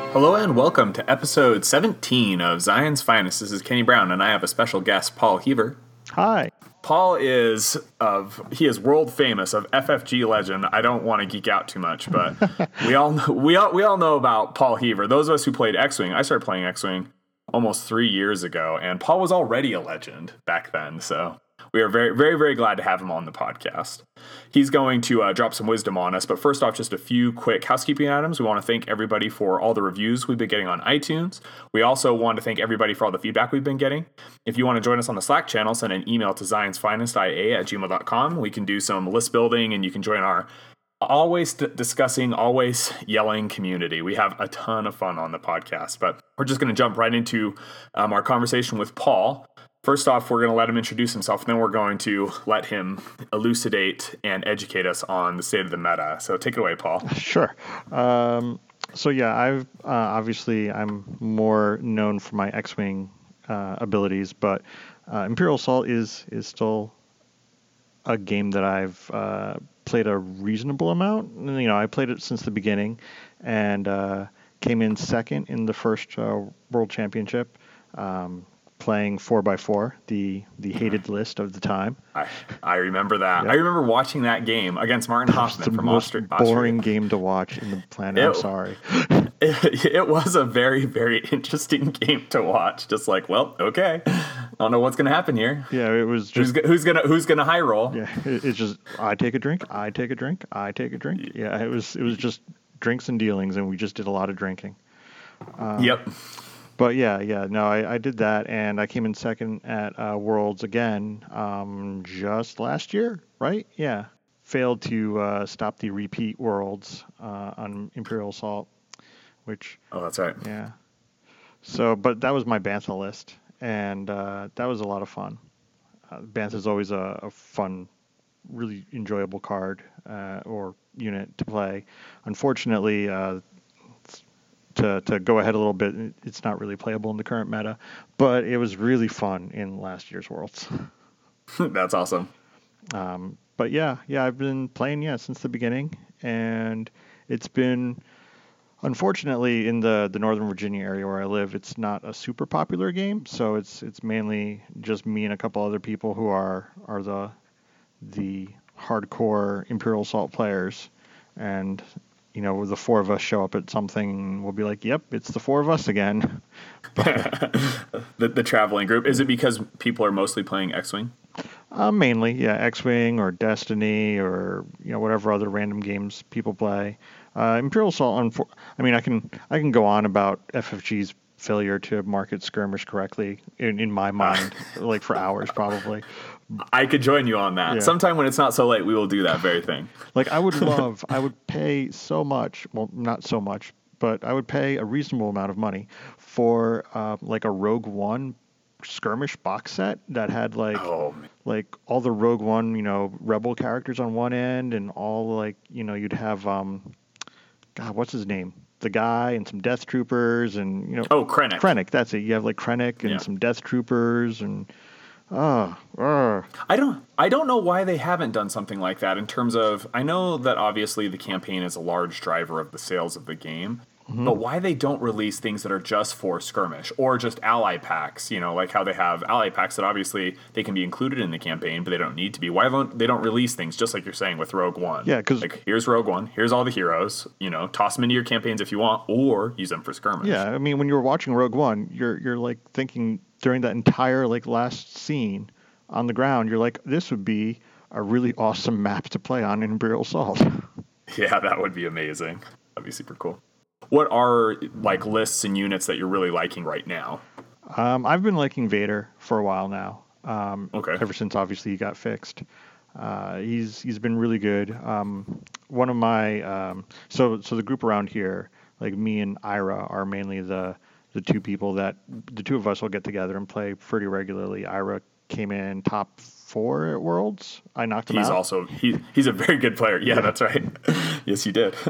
Hello and welcome to episode 17 of Zion's Finest. This is Kenny Brown, and I have a special guest, Paul Heaver. Hi. Paul is world famous of FFG legend. I don't want to geek out too much, but we all know about Paul Heaver. Those of us who played X-Wing, I started playing X-Wing almost 3 years ago, and Paul was already a legend back then. So we are very, very, very glad to have him on the podcast. He's going to drop some wisdom on us, but first off, just a few quick housekeeping items. We want to thank everybody for all the reviews we've been getting on iTunes. We also want to thank everybody for all the feedback we've been getting. If you want to join us on the Slack channel, send an email to zionsfinestia@gmail.com. We can do some list building, and you can join our always discussing, always yelling community. We have a ton of fun on the podcast, but we're just going to jump right into our conversation with Paul. First off, we're going to let him introduce himself, and then we're going to let him elucidate and educate us on the state of the meta. So take it away, Paul. Sure. I've obviously I'm more known for my X-Wing abilities, but Imperial Assault is still a game that I've played a reasonable amount. You know, I played it since the beginning, and came in second in the first World Championship. Playing 4x4, the hated list of the time. I remember that. Yep. I remember watching that game against Martin Hoffman from Austria. The most boring game to watch in the planet. I'm sorry. It was a very, very interesting game to watch. Just like, well, okay, I don't know what's going to happen here. Yeah, it was just who's gonna high roll. Yeah, it's just I take a drink, I take a drink, I take a drink. Yeah, it was just drinks and dealings, and we just did a lot of drinking. Yep. But no, I did that, and I came in second at Worlds again just last year, right? Yeah. Failed to stop the repeat Worlds on Imperial Assault, which... Oh, that's right. Yeah. So, but that was my Bantha list, and that was a lot of fun. Bantha is always a fun, really enjoyable card or unit to play. Unfortunately... To go ahead a little bit, it's not really playable in the current meta, but it was really fun in last year's Worlds. That's awesome. But I've been playing since the beginning, and it's been, unfortunately, in the Northern Virginia area where I live, it's not a super popular game, so it's mainly just me and a couple other people who are the hardcore Imperial Assault players, and you know, the four of us show up at something, we'll be like, yep, it's the four of us again. the traveling group. Is it because people are mostly playing X-Wing? Mainly, X-Wing or Destiny or, you know, whatever other random games people play. Imperial Assault, I can go on about FFG's failure to market skirmish correctly in my mind, like for hours probably. I could join you on that. Yeah. Sometime when it's not so late, we will do that very thing. Like I would pay so much, well, not so much, but I would pay a reasonable amount of money for like a Rogue One skirmish box set that had like all the Rogue One, you know, Rebel characters on one end, and all like, you know, you'd have God, what's his name? The guy and some Death Troopers, and you know. Oh, Krennic. Krennic, that's it. You have like Krennic and some Death Troopers and. I don't know why they haven't done something like that in terms of, I know that obviously the campaign is a large driver of the sales of the game, but why they don't release things that are just for skirmish or just ally packs, you know, like how they have ally packs that obviously they can be included in the campaign, but they don't need to be. Why don't they release things just like you're saying with Rogue One? Yeah, because like here's Rogue One, here's all the heroes, you know, toss them into your campaigns if you want, or use them for skirmish. Yeah, I mean, when you're watching Rogue One, you're like thinking during that entire like last scene on the ground, you're like, this would be a really awesome map to play on in Imperial Assault. Yeah, that would be amazing. That'd be super cool. What are like lists and units that you're really liking right now? I've been liking Vader for a while now. Okay. Ever since obviously he got fixed. He's been really good. One of my so the group around here, like me and Ira, are mainly the two people that the two of us will get together and play pretty regularly. Ira came in top 4 at Worlds. I knocked him out. He's a very good player. Yeah, that's right. Yes, you did.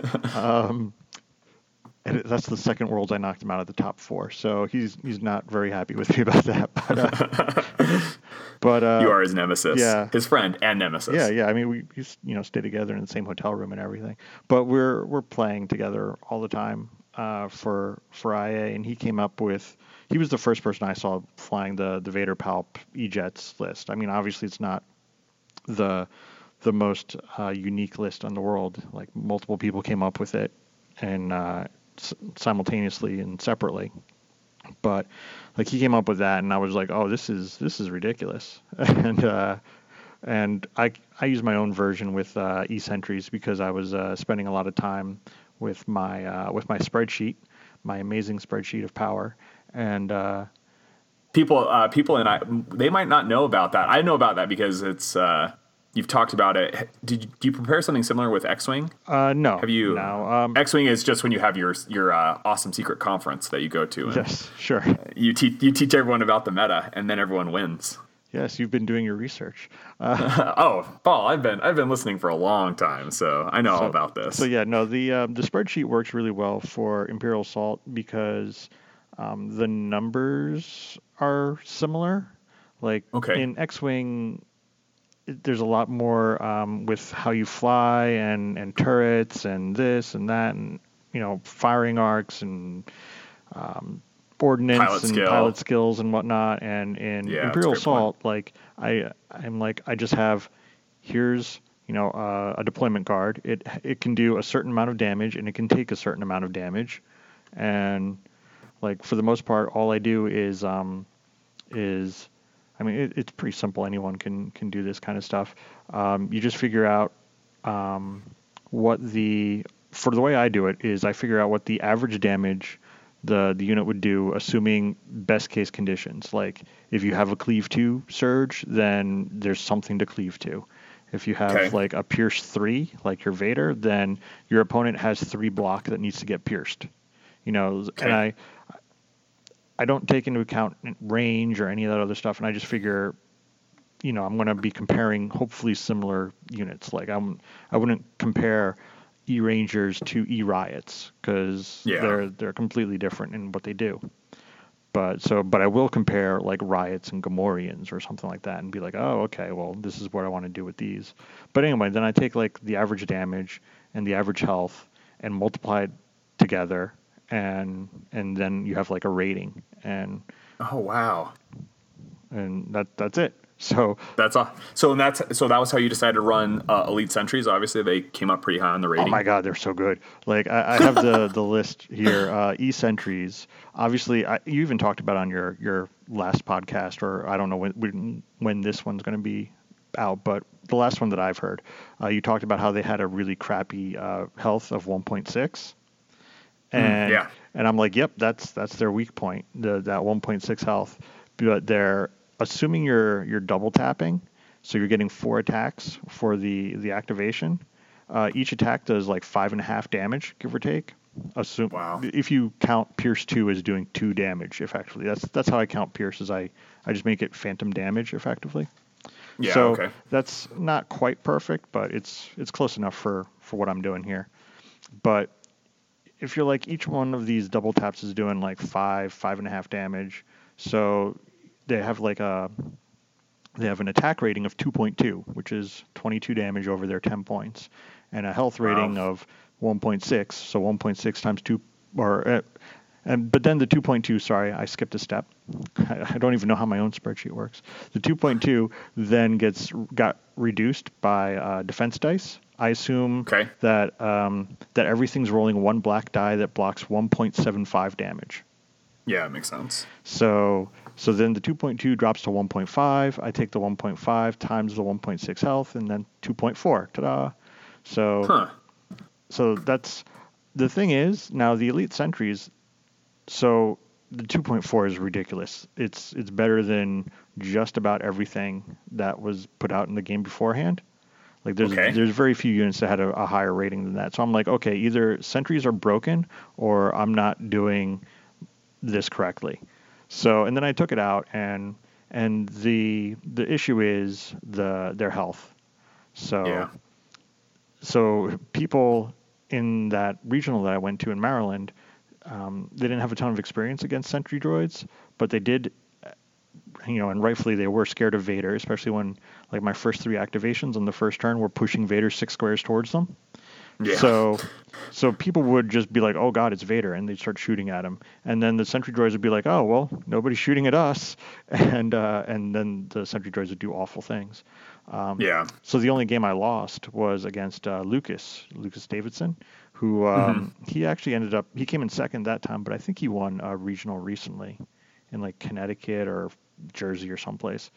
And that's the second Worlds I knocked him out of the top 4. So he's not very happy with me about that. But you are his nemesis. Yeah, his friend and nemesis. Yeah. I mean, we stay together in the same hotel room and everything. But we're playing together all the time. for IA, and he was the first person I saw flying the Vader Palp E-Jets list. I mean, obviously it's not the most unique list in the world. Like multiple people came up with it, and simultaneously and separately. But like he came up with that, and I was like, oh, this is ridiculous. And I use my own version with e-sentries because I was spending a lot of time with my spreadsheet, my amazing spreadsheet of power, and People and I, they might not know about that. I know about that because it's you've talked about it. Do you prepare something similar with X-Wing? no, Have you? no. X-Wing is just when you have your awesome secret conference that you go to, and Yes, sure. you teach everyone about the meta, and then everyone wins. Yes, you've been doing your research. Oh, Paul, I've been listening for a long time, so I know all about this. So yeah, no, the spreadsheet works really well for Imperial Assault because the numbers are similar. Like Okay. in X-Wing, there's a lot more with how you fly and turrets and this and that and firing arcs and ordnance and pilot skills and whatnot. And in Imperial Assault, like I just have here's a deployment card. It can do a certain amount of damage and it can take a certain amount of damage, and like for the most part, all I do is I mean it's pretty simple. Anyone can do this kind of stuff. You just figure out what for the way I do it is I figure out what the average damage the unit would do, assuming best case conditions. Like if you have a cleave 2 surge, then there's something to cleave to. If you have like a pierce 3, like your Vader, then your opponent has 3 block that needs to get pierced. And I don't take into account range or any of that other stuff, and I just figure, I'm going to be comparing hopefully similar units. Like I wouldn't compare E-Rangers to E-Riots because they're completely different in what they do. But I will compare like Riots and Gamorreans or something like that and be like, oh, okay, well, this is what I want to do with these. But anyway, then I take like the average damage and the average health and multiply it together, and then you have like a rating. And oh wow, and that's it. So that's all. So that was how you decided to run Elite Sentries. Obviously, they came up pretty high on the rating. Oh my God, they're so good. Like I have the list here. E-Sentries. Obviously, you even talked about on your last podcast, or I don't know when this one's going to be out, but the last one that I've heard, you talked about how they had a really crappy health of 1.6. And and I'm like, yep, that's their weak point, that 1.6 health. But they're assuming you're double tapping, so you're getting 4 attacks for the activation. Each attack does like 5.5 damage, give or take. Wow. If you count Pierce 2 as doing 2 damage effectively. That's how I count Pierce, is I just make it phantom damage effectively. Yeah, so okay. That's not quite perfect, but it's close enough for what I'm doing here. But if you're like, each one of these double taps is doing like 5.5 damage. So they have an attack rating of 2.2, which is 22 damage over their 10 points, and a health rating of 1.6. So 1.6 times 2, but then the 2.2. Sorry, I skipped a step. I don't even know how my own spreadsheet works. The 2.2 then got reduced by defense dice. I assume that everything's rolling 1 black die that blocks 1.75 damage. Yeah, it makes sense. So then the 2.2 drops to 1.5. I take the 1.5 times the 1.6 health, and then 2.4. Ta-da! So that's the thing is, now the Elite Sentries. So the 2.4 is ridiculous. It's better than just about everything that was put out in the game beforehand. Like there's very few units that had a higher rating than that. So I'm like, okay, either sentries are broken or I'm not doing this correctly. So, and then I took it out, and the issue is their health. So people in that regional that I went to in Maryland, they didn't have a ton of experience against sentry droids, but they did, and rightfully they were scared of Vader, especially when like my first 3 activations on the first turn were pushing Vader 6 squares towards them. Yeah. So people would just be like, "Oh God, it's Vader," and they'd start shooting at him. And then the sentry droids would be like, "Oh well, nobody's shooting at us," and then the sentry droids would do awful things. Yeah. So the only game I lost was against Lucas Davidson, who Hmm. he actually ended up he came in second that time, but I think he won a regional recently in like Connecticut or Jersey or someplace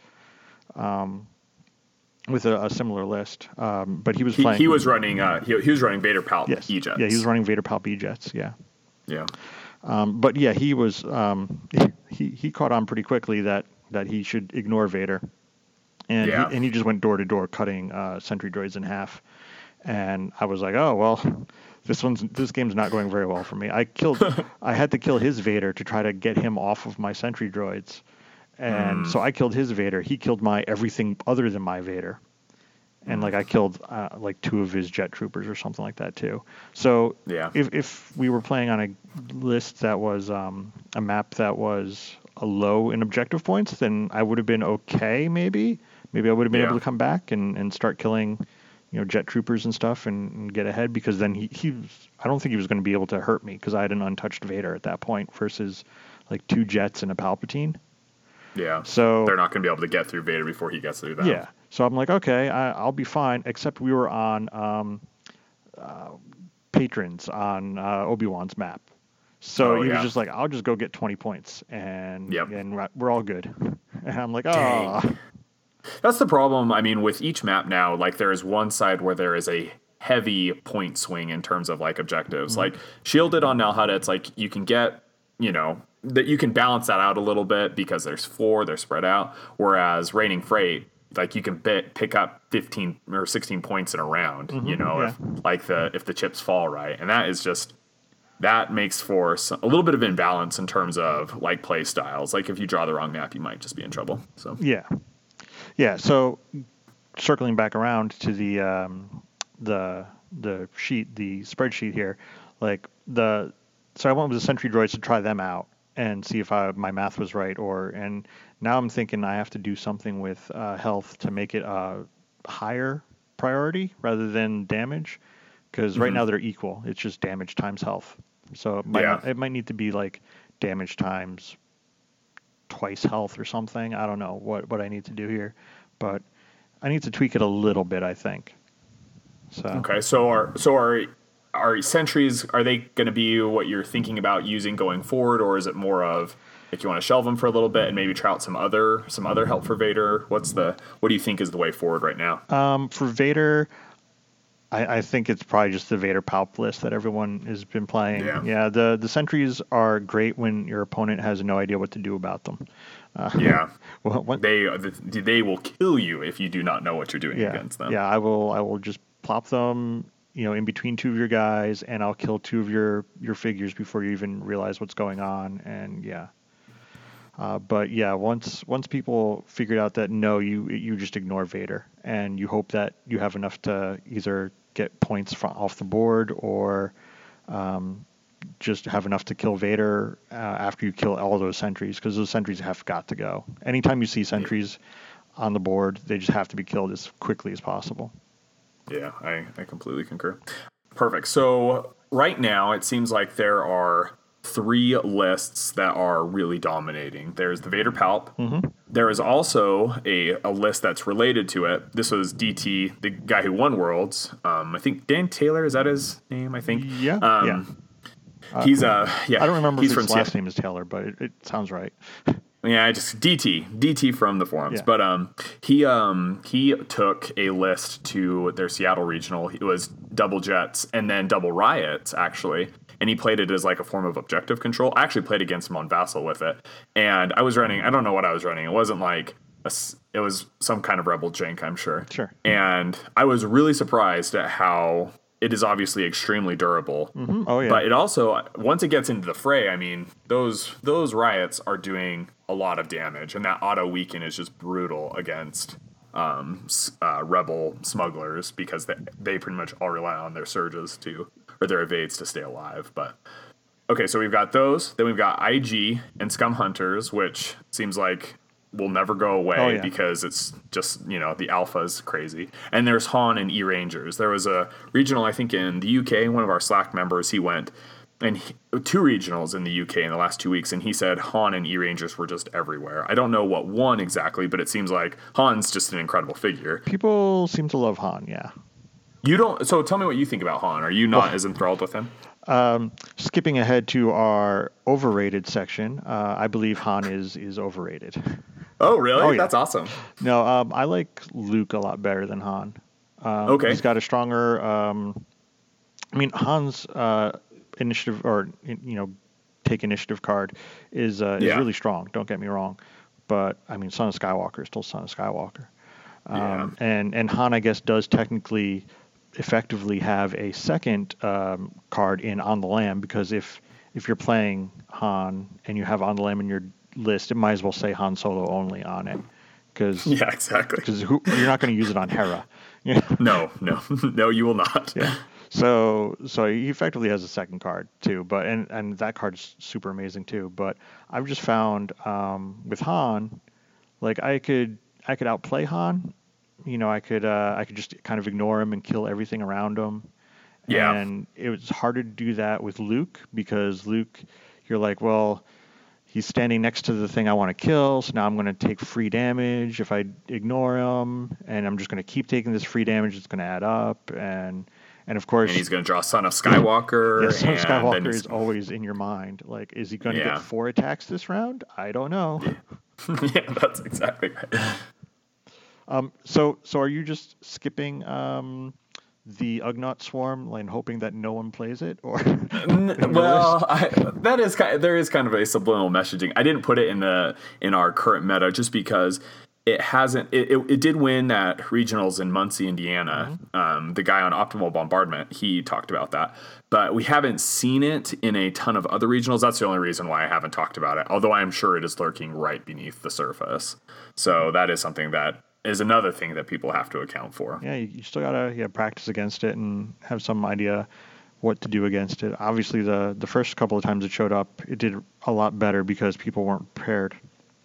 with a similar list. But he was He playing. was running he was running Vader Palp Yes, yeah, he was E-Jets. running Vader Palp E-Jets. Yeah. Yeah. But yeah, he was he caught on pretty quickly that he should ignore Vader, and Yeah. he just went door to door cutting sentry droids in half. And I was like, oh well, this game's not going very well for me. I had to kill his Vader to try to get him off of my sentry droids, and Mm, so I killed his Vader. He killed my everything other than my Vader. And like I killed like two of his jet troopers or something like that too. So yeah. if we were playing on a list that was a map that was a low in objective points, then I would have been okay. Maybe I would have been able Yeah. to come back and start killing, jet troopers and stuff and get ahead because then I don't think he was going to be able to hurt me because I had an untouched Vader at that point versus like two jets and a Palpatine. Yeah. So They're not going to be able to get through Vader before he gets through them. yeah. So I'm like, okay, I'll be fine. Except we were on patrons on Obi-Wan's map. So Oh he was yeah. just like, I'll just go get 20 points Yep. and we're all good. And I'm like, Dang. oh, That's the problem. I mean, with each map now, like there is one side where there is a heavy point swing in terms of like objectives. Like shielded on Nalhada, it's like you can get, that you can balance that out a little bit because there's four, they're spread out. Whereas Raining Freight, like you can pick up 15 or 16 points in a round, yeah, if if the chips fall right, and that makes for a little bit of imbalance in terms of like play styles. Like if you draw the wrong map, you might just be in trouble. So yeah, yeah. So circling back around to the sheet, the spreadsheet here, like so I went with the sentry droids to try them out and see if my math was right, and now I'm thinking I have to do something with health to make it a higher priority rather than damage, because right now they're equal. It's just damage times health. So yeah. it might need to be like damage times twice health or something. I don't know what I need to do here, but I need to tweak it a little bit, I think. So Okay, so are sentries, are they going to be what you're thinking about using going forward, or is it more of if you want to shelve them for a little bit and maybe try out some other help for Vader? What do you think is the way forward right now? for Vader, I think it's probably just the Vader Palp list that everyone has been playing. Yeah. Yeah, the sentries are great when your opponent has no idea what to do about them. Yeah, Well, what, they will kill you if you do not know what you're doing yeah, against them. yeah, I will just plop them, in between two of your guys, and I'll kill two of your figures before you even realize what's going on. And yeah, but yeah, once people figured out that no, you just ignore Vader, and you hope that you have enough to either get points off the board or just have enough to kill Vader after you kill all those sentries, because those sentries have got to go. Anytime you see sentries on the board, they just have to be killed as quickly as possible. Yeah, I completely concur. Perfect. So right now it seems like there are three lists that are really dominating. There's the Vader Palp. There is also a list that's related to it. This was DT, the guy who won Worlds. I think Dan Taylor, is that his name? I think. Yeah, yeah. He's yeah. I don't remember he's if his from last name is Taylor, but it sounds right. Yeah, just DT from the forums. Yeah. But he took a list to their Seattle regional. It was double jets and then double riots actually, and he played it as like a form of objective control. I actually played against him on Vassal with it, and I was running. I don't know what I was running. It wasn't like it was some kind of rebel jank, I'm sure. Sure. And I was really surprised at how it is obviously extremely durable. Oh yeah. But it also, once it gets into the fray, I mean, those riots are doing a lot of damage, and that auto weaken is just brutal against rebel smugglers because they pretty much all rely on their surges or their evades to stay alive. But okay, so we've got those. Then we've got IG and Scum Hunters, which seems like will never go away Oh, yeah. because it's just, the alpha is crazy. And there's Han and E-Rangers. There was a regional, I think, in the UK. One of our Slack members, he went and two regionals in the UK in the last 2 weeks, and he said Han and E-Rangers were just everywhere. I don't know what won exactly, but it seems like Han's just an incredible figure. People seem to love Han, yeah. You don't. So tell me what you think about Han. Are you not as enthralled with him? Skipping ahead to our overrated section, I believe Han is overrated. Oh, really? Oh, yeah. That's awesome. No, I like Luke a lot better than Han. Okay. He's got a stronger. Han's initiative or take initiative card is Yeah. really strong. Don't get me wrong, but Son of Skywalker is still Son of Skywalker. Yeah. And Han, I guess, does technically effectively have a second card in On the Lam, because if you're playing Han and you have On the Lam in your list, it might as well say Han Solo only on it, because Yeah, exactly. you're not going to use it on Hera. Yeah. No, no, you will not. Yeah. So he effectively has a second card too, but and that card's super amazing too. But I've just found with Han, like I could outplay Han. I could just kind of ignore him and kill everything around him. Yeah. And it was harder to do that with Luke, because Luke, you're like, well, he's standing next to the thing I want to kill, so now I'm going to take free damage if I ignore him, and I'm just going to keep taking this free damage. It's going to add up, and of course, And he's going to draw Son of Skywalker. yeah, Son of and Skywalker then is always in your mind. Like, is he going to Yeah. get 4 attacks this round? I don't know. Yeah, that's exactly right. So are you just skipping the Ugnaught Swarm and hoping that no one plays it, or? Well, there is kind of a subliminal messaging. I didn't put it in our current meta just because it hasn't. It did win at regionals in Muncie, Indiana. Mm-hmm. The guy on Optimal Bombardment, he talked about that, but we haven't seen it in a ton of other regionals. That's the only reason why I haven't talked about it. Although I am sure it is lurking right beneath the surface. So that is something that is another thing that people have to account for. Yeah, you still gotta practice against it and have some idea what to do against it. Obviously, the first couple of times it showed up, it did a lot better because people weren't prepared.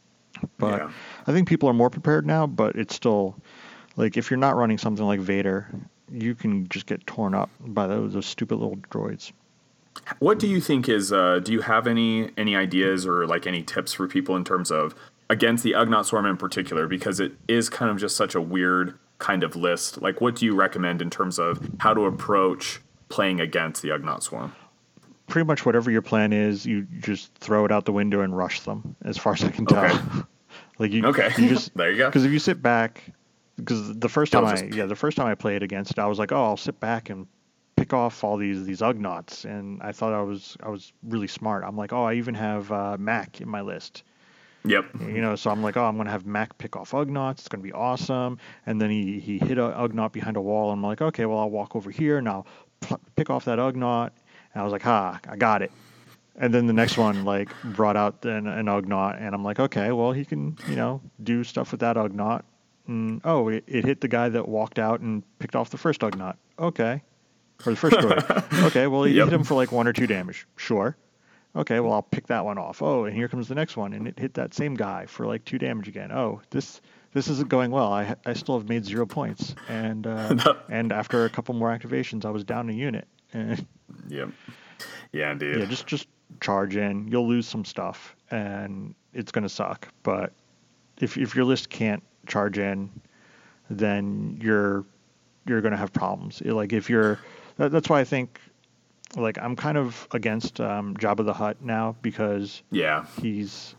But Yeah. I think people are more prepared now. But it's still, like, if you're not running something like Vader, you can just get torn up by those stupid little droids. What do you think is? Do you have any ideas or like any tips for people in terms of against the Ugnaught Swarm in particular, because it is kind of just such a weird kind of list? Like, what do you recommend in terms of how to approach playing against the Ugnaught Swarm? Pretty much whatever your plan is, you just throw it out the window and rush them, as far as I can tell. Okay. Like you just There you go. Because if you sit back, because the first time They'll I played against it, I was like, oh, I'll sit back and pick off all these Ugnaughts, and I thought I was really smart. I'm like, oh, I even have Mac in my list. Yep. So I'm like, oh, I'm going to have Mac pick off Ugnaughts. It's going to be awesome. And then he hit a Ugnaught behind a wall. And I'm like, okay, well, I'll walk over here and I'll pick off that Ugnaught. And I was like, I got it. And then the next one, like, brought out an Ugnaught. And I'm like, okay, well, he can, do stuff with that Ugnaught. And, it hit the guy that walked out and picked off the first Ugnaught. Okay. Or the first droid. Okay, well, he hit him for like 1 or 2 damage. Sure. Okay, well, I'll pick that one off. Oh, and here comes the next one, and it hit that same guy for like 2 damage again. Oh, this isn't going well. I still have made 0 points, and and after a couple more activations, I was down a unit. Yep. Yeah, indeed. Yeah, just charge in. You'll lose some stuff, and it's gonna suck. But if your list can't charge in, then you're gonna have problems. That's why I think, like, I'm kind of against Jabba the Hutt now, because he's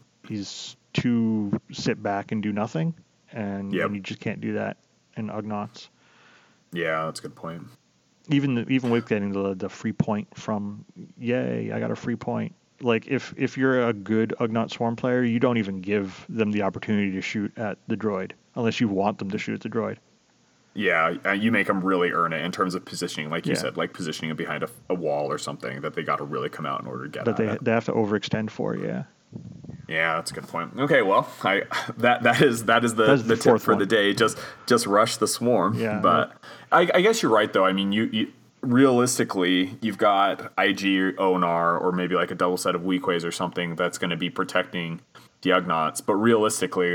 too sit back and do nothing, and you just can't do that in Ugnaughts. Yeah, that's a good point. Even with getting the free point from, yay, I got a free point. Like, if you're a good Ugnaught Swarm player, you don't even give them the opportunity to shoot at the droid unless you want them to shoot at the droid. Yeah, you make them really earn it in terms of positioning, like you said, like positioning it behind a wall or something that they got to really come out in order to get that at they have to overextend for. Yeah. Yeah, that's a good point. Okay, well, that is the tip for the day. Just rush the swarm. Yeah. But I guess you're right though. I mean, you realistically, you've got IG Onar or maybe like a double set of Weequays or something that's going to be protecting the Ugnaughts. But realistically,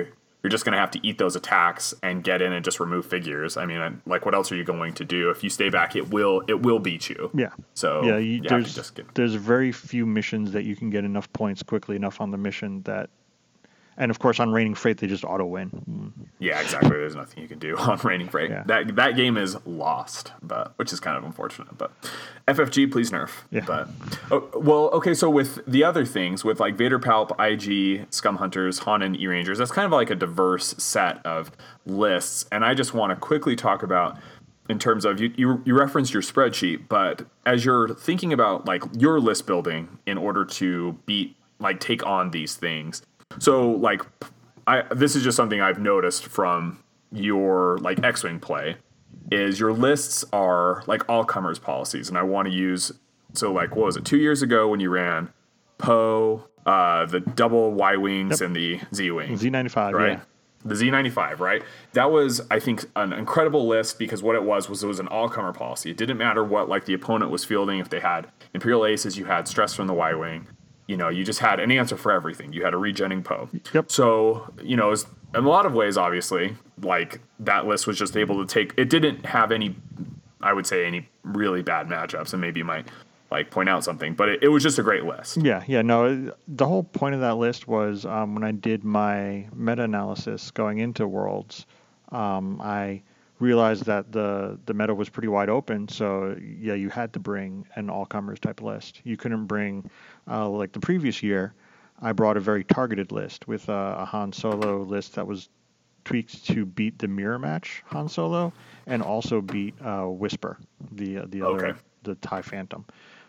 you're just going to have to eat those attacks and get in and just remove figures. I mean, like, what else are you going to do? If you stay back, it will beat you. Yeah. So Yeah, you have to just get. there's very few missions that you can get enough points quickly enough on the mission that, and of course on Raining Freight they just auto win. Yeah, exactly. There's nothing you can do on Raining Freight. Yeah. That game is lost, which is kind of unfortunate. But FFG, please nerf. Yeah. But okay. So with the other things, with like Vader Palp, IG, Scum Hunters, Han, and E Rangers, that's kind of like a diverse set of lists. And I just want to quickly talk about, in terms of you referenced your spreadsheet, but as you're thinking about like your list building in order to take on these things. So like, this is just something I've noticed from your like X-Wing play, is your lists are like all comers policies, and I want to use, so like, what was it, 2 years ago when you ran Poe, the double Y-Wings, and the Z-Wing. Z95, right? yeah. The Z95, right? That was, I think, an incredible list, because what it was an all-comer policy. It didn't matter what like the opponent was fielding. If they had Imperial Aces, you had stress from the Y-Wing. You just had an answer for everything. You had a regenning Poe. Yep. So, in a lot of ways, obviously, like, that list was just able to take, it didn't have any, I would say, any really bad matchups, and maybe you might like point out something, but it was just a great list. Yeah, no, the whole point of that list was, when I did my meta-analysis going into Worlds, I realized that the meta was pretty wide open, so yeah, you had to bring an all-comers type list. You couldn't bring, like the previous year, I brought a very targeted list with a Han Solo list that was tweaked to beat the mirror match Han Solo, and also beat Whisper, the other, the TIE Phantom.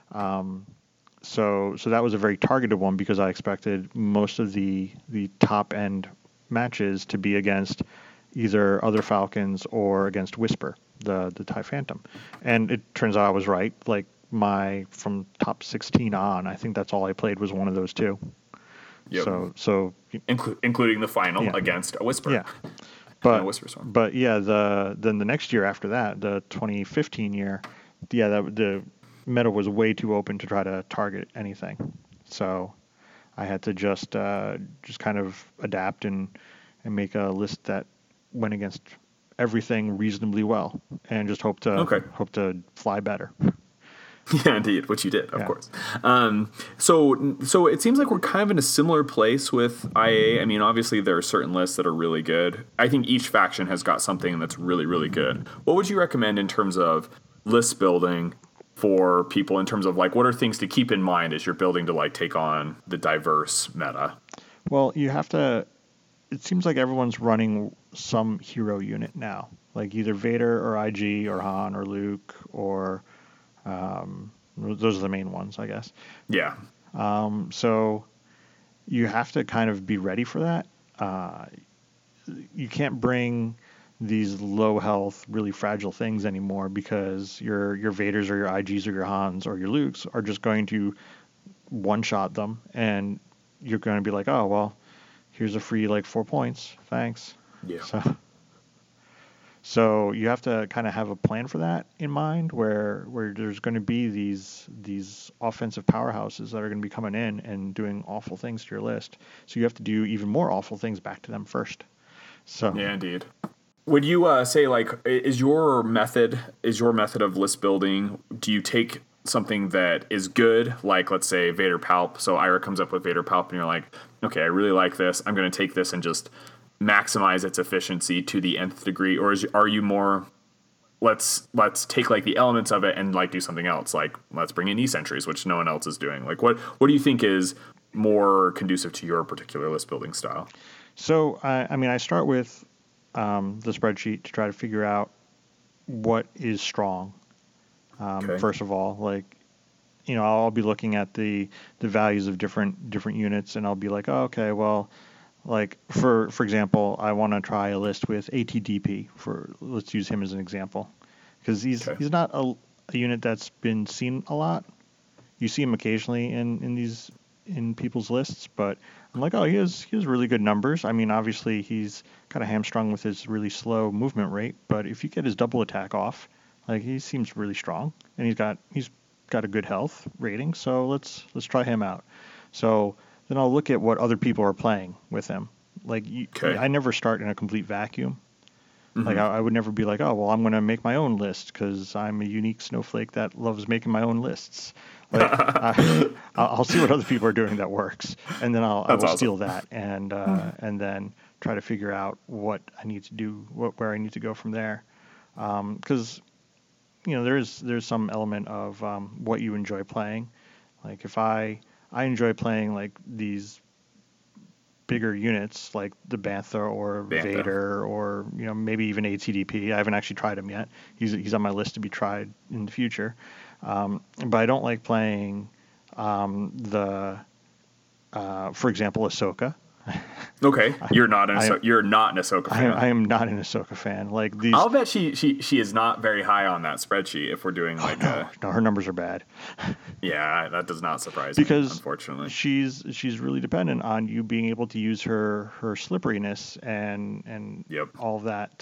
So that was a very targeted one, because I expected most of the top end matches to be against either other Falcons or against Whisper, the TIE Phantom. And it turns out I was right. Like, from top 16 on, I think that's all I played was one of those two. Yep. So including the final against a Whisper. Yeah. But yeah, then the next year after that, the 2015 year, the meta was way too open to try to target anything. So I had to just kind of adapt and make a list that went against everything reasonably well, and just hope to fly better. Yeah, indeed, which you did, of course. So it seems like we're kind of in a similar place with IA. I mean, obviously there are certain lists that are really good. I think each faction has got something that's really, really good. What would you recommend in terms of list building for people, in terms of like, what are things to keep in mind as you're building to like take on the diverse meta? Well, you have to. It seems like everyone's running some hero unit now, like either Vader or IG or Han or Luke or those are the main ones, I guess. Yeah. So you have to kind of be ready for that. You can't bring these low health, really fragile things anymore, because your Vaders or your IGs or your Hans or your Lukes are just going to one shot them, and you're going to be like, oh well, here's a free like 4 points, thanks. Yeah. So you have to kind of have a plan for that in mind, where there's going to be these offensive powerhouses that are going to be coming in and doing awful things to your list. So you have to do even more awful things back to them first. So yeah, indeed. Would you say, like, is your method of list building, do you take something that is good, like let's say Vader Palp, so Ira comes up with Vader Palp and you're like, okay, I really like this, I'm going to take this and just maximize its efficiency to the nth degree, or are you more, let's take like the elements of it and like do something else, like let's bring in E-Sentries, which no one else is doing? Like, what do you think is more conducive to your particular list building style? So I mean, I start with the spreadsheet to try to figure out what is strong. First of all, like, I'll be looking at the values of different units, and I'll be like, oh, okay, well, like for example, I want to try a list with ATDP. Let's use him as an example, because he's not a unit that's been seen a lot. You see him occasionally in people's lists, but I'm like, oh, he has really good numbers. I mean, obviously he's kind of hamstrung with his really slow movement rate, but if you get his double attack off, like, he seems really strong, and he's got a good health rating. So let's try him out. So then I'll look at what other people are playing with him, Like Okay. I never start in a complete vacuum. Like Mm-hmm. I would never be like, oh well, I'm going to make my own list because I'm a unique snowflake that loves making my own lists. Like I'll see what other people are doing that works, and then I That's will awesome. steal that and then try to figure out what I need to do, where I need to go from there. Because there's some element of what you enjoy playing. Like if I enjoy playing like these bigger units like the Bantha or Bantha. Vader or maybe even ATDP. I haven't actually tried him yet. He's on my list to be tried in the future. But I don't like playing the for example Ahsoka. Okay, I you're not an Ahsoka I fan. am not an Ahsoka fan. Like these. I'll bet she is not very high on that spreadsheet if we're doing Oh like no, a no, her numbers are bad yeah, that does not surprise me, because unfortunately. she's really dependent on you being able to use her slipperiness and Yep. all of that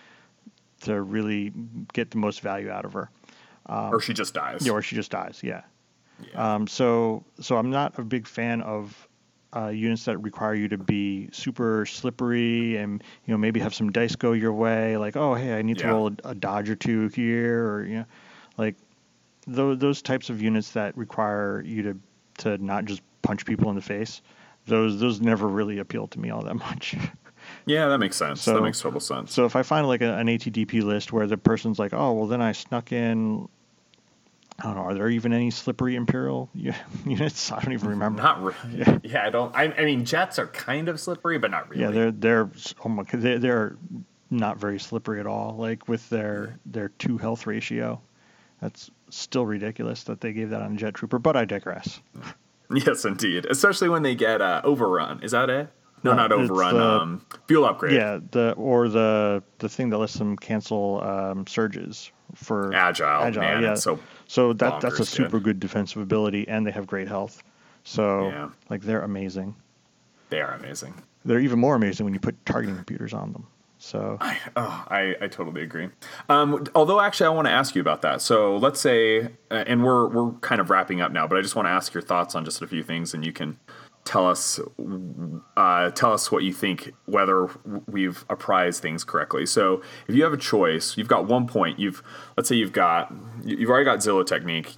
to really get the most value out of her. Or she just Yeah, dies. or she just dies. Yeah. Yeah. So I'm not a big fan of units that require you to be super slippery and maybe have some dice go your way. Like, oh hey, I need to Yeah. roll a dodge or two here, or like those types of units that require you to not just punch people in the face. Those never really appeal to me all that much. Yeah, that makes sense. That So makes total sense. so if I find like an ATDP list where the person's like, oh well, then I snuck in. I don't know. Are there even any slippery Imperial units? I don't even remember. Not really. Yeah, Yeah, I don't. I mean, jets are kind of slippery, but not yeah. really. They're oh my, they're not very slippery at all. Like with Yeah. their 2 health ratio, that's still ridiculous that they gave that on Jet Trooper. But I digress. Yes, indeed. Especially when they get overrun. Is that it? No, No, not it's overrun. the Fuel upgrade. yeah the thing that lets them cancel surges for Agile, agile. man, Yeah, it's so so that's a bonkers good. super good defensive ability, and they have great health. So Yeah, like they're amazing. they are amazing. They're even more amazing when you put targeting computers on them. So I totally agree. Although, actually, I want to ask you about that. So let's say, and we're kind of wrapping up now, but I just want to ask your thoughts on just a few things, and you can tell us tell us what you think, whether we've apprised things correctly. So if you have a choice, you've got 1 point. Let's say you've already got Zilla Technique.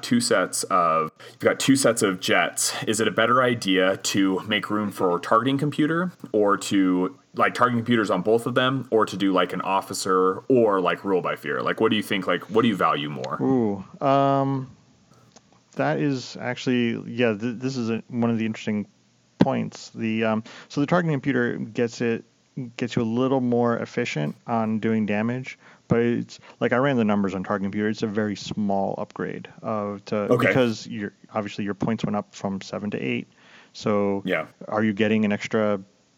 You've got 2 sets of jets. Is it a better idea to make room for targeting computer, or to like targeting computers on both of them, or to do like an officer, or like rule by fear? Like, what do you think? Like, what do you value more? ooh, that is actually yeah. This is one of the interesting points. So the targeting computer gets you a little more efficient on doing damage, but it's like I ran the numbers on targeting computer. It's a very small upgrade Okay. because your points went up from 7 to 8. So Yeah. are you getting an extra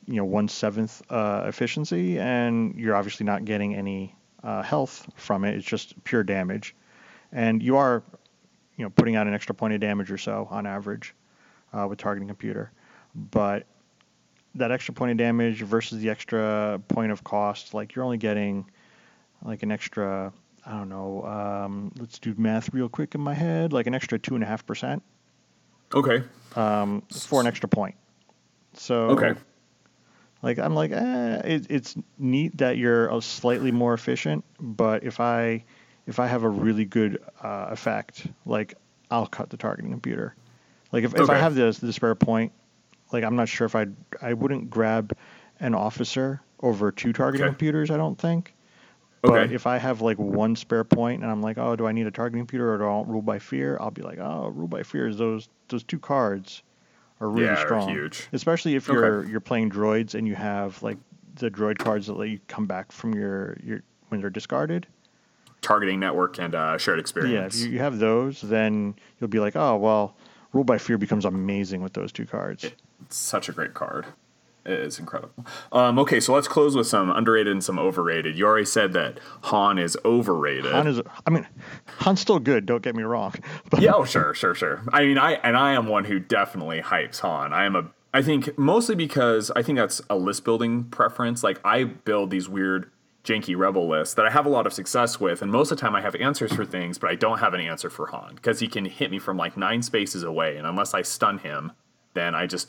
1/7 efficiency, and you're obviously not getting any health from it. It's just pure damage, and you are putting out an extra point of damage or so on average with targeting computer. But that extra point of damage versus the extra point of cost, like you're only getting like an extra, I don't know, let's do math real quick in my head, like an extra 2.5% Okay. for an extra point. Okay. So like I'm like, it's neat that you're slightly more efficient, but if I have a really good effect, like I'll cut the targeting computer. Like if I Okay. have the spare point, like I'm not sure if I wouldn't grab an officer over 2 targeting Okay. computers, I don't think. But Okay. if I have like 1 spare point and I'm like, oh, do I need a targeting computer or do I want rule by fear? I'll be like, oh, rule by fear is those 2 cards are really Yeah, they're strong, huge. especially if Okay. you're playing droids and you have like the droid cards that let you come back from your when they're discarded. Targeting network and shared Yeah, if you, experience. you have those, then you'll be like, oh well, rule by fear becomes amazing with those 2 cards. It's such a great card. It is incredible. Okay, so let's close with some underrated and some overrated. You already said that Han is Han overrated. is, I mean, Han's still good. Don't get me wrong, Yeah, but oh sure. I mean, I am one who definitely hypes Han. I think mostly because I think that's a list building preference. Like I build these weird janky rebel lists that I have a lot of success with, and most of the time I have answers for things, but I don't have an answer for Han because he can hit me from like 9 spaces away, and unless I stun him, then I just like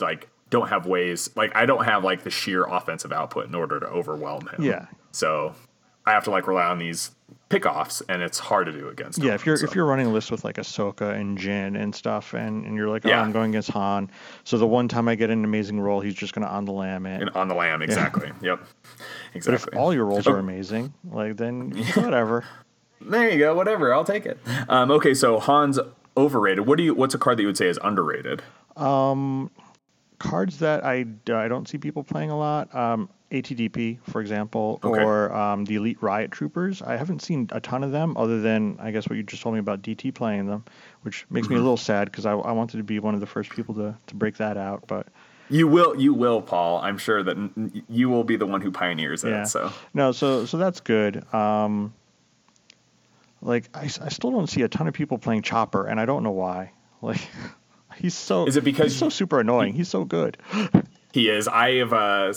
don't have ways, like I don't have like the sheer offensive output in order to overwhelm him. Yeah. So I have to like rely on these pickoffs, and it's hard to do against him. Yeah, if you're running a list with like Ahsoka and Jin and stuff, and you're like, oh, I'm going against Han, so the one time I get an amazing roll, he's just gonna on the lamb it. And on the lamb, exactly. Yep. Exactly. But if all your rolls are amazing, like then whatever. There you go. Whatever. I'll take it. Okay, so Han's overrated. What's a card that you would say is underrated? Cards that I don't see people playing a lot. ATDP, for example, Okay. or the Elite Riot Troopers. I haven't seen a ton of them, other than I guess what you just told me about DT playing them, which makes me a little sad because I wanted to be one of the first people to break that out. But You will, Paul. I'm sure that you will be the one who pioneers it. So no, so that's good. Like I still don't see a ton of people playing Chopper, and I don't know why. Like he's so is it because he's so super annoying? He's so good. He is. I have I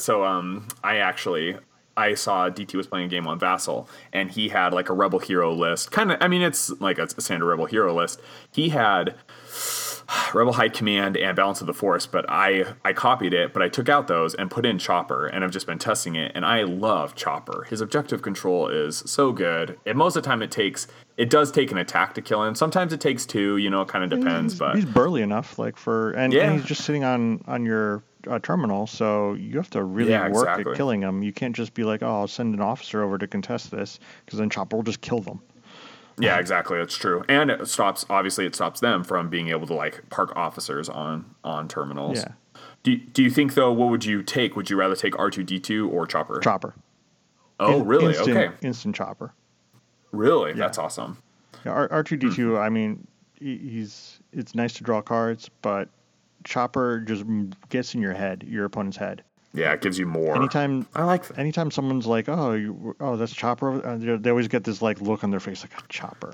saw DT was playing a game on Vassal, and he had like a Rebel Hero list. Kind of, I mean, it's like a standard Rebel Hero list. He had Rebel High Command and Balance of the Force, but I copied it, but I took out those and put in Chopper, and I've just been testing it, and I love Chopper. His objective control is so good. And most of the time it does take an attack to kill him. Sometimes it takes two, it kind of depends. But he's burly enough, like and he's just sitting on your terminal, so you have to really work at killing him. You can't just be like, oh, I'll send an officer over to contest this, because then Chopper will just kill them. Yeah, exactly. That's true. And it stops them from being able to like park officers on terminals. Yeah. Do you think though, what would you take? Would you rather take R2D2 or Chopper? Chopper. Oh, really? Okay. Instant Chopper. Really? Yeah. That's awesome. Yeah, R2D2, I mean, it's nice to draw cards, but Chopper just gets in your opponent's head. Yeah, it gives you more. I like that. Anytime someone's like, oh, that's Chopper, they always get this like look on their face like, oh, Chopper.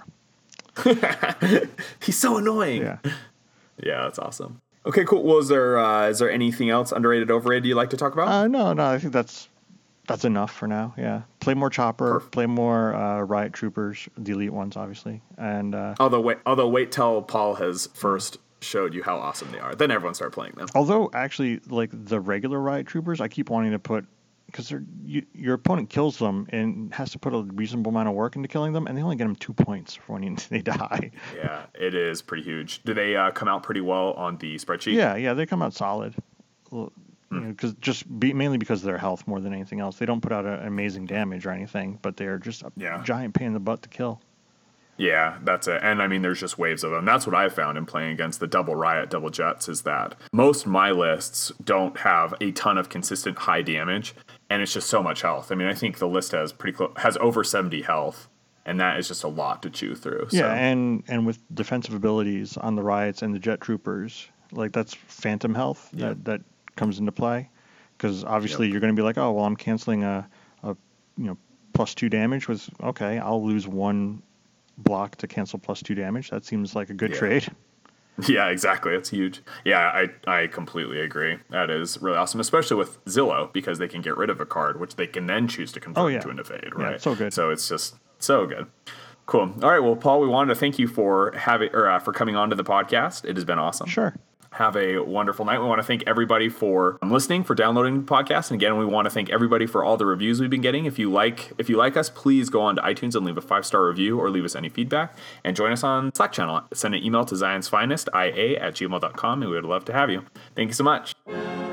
He's so annoying. Yeah. Yeah, that's awesome. Okay, cool. Well, is there anything else underrated, overrated you'd like to talk about? No. I think that's enough for now. Yeah. Play more Chopper. Perfect. Play more Riot Troopers, the elite ones, obviously. And although wait till Paul has first showed you how awesome they are, then everyone start playing them. Although actually, like the regular Riot Troopers, I keep wanting to put, because your opponent kills them and has to put a reasonable amount of work into killing them, and they only get them 2 points for when they die. Yeah, it is pretty huge. Do they come out pretty well on the spreadsheet? Yeah, they come out solid. Because mainly because of their health more than anything else. They don't put out amazing damage or anything, but they're just a giant pain in the butt to kill. Yeah, that's it. And I mean, there's just waves of them. That's what I found in playing against the double Riot, double Jets, is that most of my lists don't have a ton of consistent high damage, and it's just so much health. I mean, I think the list has over 70 health, and that is just a lot to chew through. Yeah, and with defensive abilities on the Riots and the Jet Troopers, like that's phantom health that comes into play, because obviously you're going to be like, oh, well, I'm canceling a +2 damage with, okay, I'll lose one block to cancel +2 damage. That seems like a good trade. Yeah, exactly. It's huge. Yeah, I completely agree. That is really awesome, especially with Zillow, because they can get rid of a card, which they can then choose to convert into an evade, right? Yeah, so good. So it's just so good. Cool. All right. Well, Paul, we wanted to thank you for for coming on to the podcast. It has been awesome. Sure. Have a wonderful night. We want to thank everybody for listening, for downloading the podcast. And again, we want to thank everybody for all the reviews we've been getting. If you like us, please go on to iTunes and leave a 5-star review or leave us any feedback. And join us on Slack channel. Send an email to zionsfinest@gmail.com, and we would love to have you. Thank you so much.